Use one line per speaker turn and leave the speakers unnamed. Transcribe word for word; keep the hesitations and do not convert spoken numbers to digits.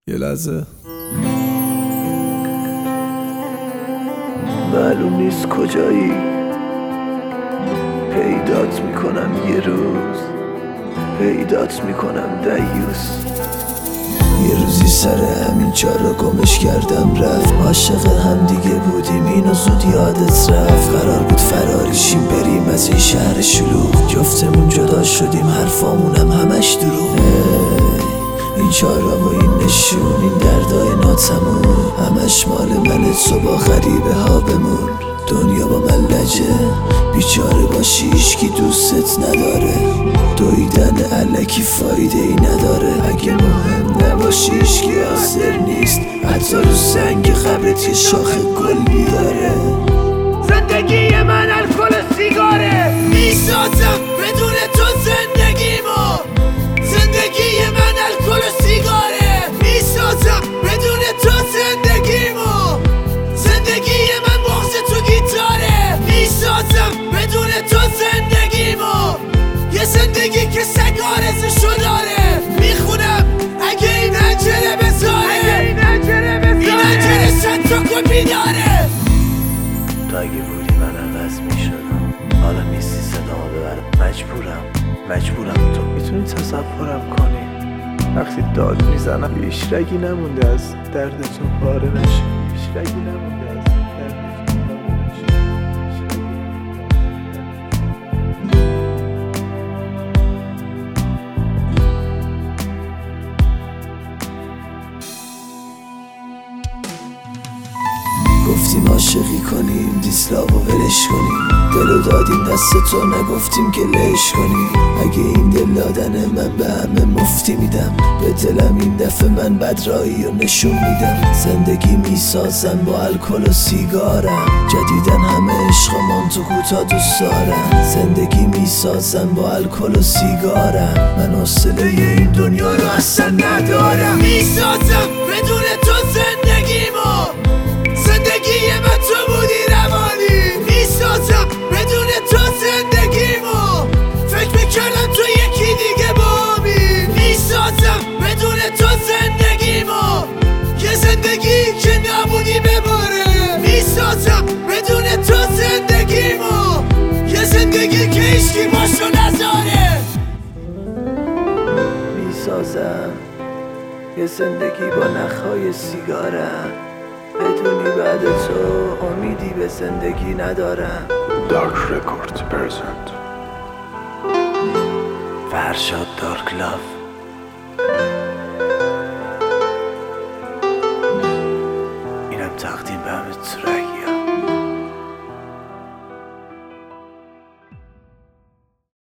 یه لحظه
معلوم نیست کجایی، پیدات میکنم یه روز، پیدات میکنم دیوس. یه روزی سر همین چارا گمش کردم رفت، عاشق هم دیگه بودیم اینو زود یادت رفت. قرار بود فراریشیم بریم از این شهر شلوغ، جفتمون جدا شدیم حرفامونم همش دروغ. این چارا و این نشون، این دردای ناتمون، همش مال منه تو با غریبه ها بمون. دنیا با من لجه، بیچاره باشی هیچکی دوستت نداره، دویدن علکی فایده ای نداره. اگه مهم نباشی هیچکی حاضر نیست، حتی رو سنگ قبرت یه شاخ گل بیاره.
زندگی من الکل و سیگاره، میسازم بدون تو زندگیمو. زندگی من الکل و سیگاره، میسازم بدون تو زندگیمو. زندگی من بغض تو گیتاره، میسازم بدون تو زندگیمو. یه زندگی که سگ آرزشو داره، میخونم اگه این هنجره بذاره، این هنجره صد تا کپی داره.
تو اگه بودی من عوض میشدم، حالا نیستی صدامو ببرم. مجبورم مجبورم تو میتونی تصورم کنی وقتی داد میزنم هیچ رگی نمونده از دردتون پاره نشه، هیچ رگی نمونده از دردتون پاره نشه. گفتیم عاشقی کنیم، دیسلاو و ولش کنیم، دلو دادیم دست تو نگفتیم که لش کنیم. اگه این دل دادن من به همه مفتی میدم، به دلم این دفعه من بدرایی و نشون میدم. زندگی میسازم با الکل و سیگارم، جدیدن همه عشقمان تو کوتا دوست دارم. زندگی میسازم با الکل و سیگارم، من حوصله این دنیا رو اصلا ندارم.
میسازم بدون تو زندگیمو. زندگی من تو بودی روانی، میسازم بدون تو زندگیمو. فکر میکردم تو یکی دیگه بامی، میسازم بدون تو زندگیمو. یه زندگی که نبودی بباره، میسازم بدون تو زندگیمو. یه زندگی که هیچکی باشو نذاره.
میسازم یه زندگی با نخهای سیگارم، بدونی بعد تو امیدی به زندگی ندارم.
Dark Records present
فرشاد دارک لاف. اینم تقدیم به همه ترک.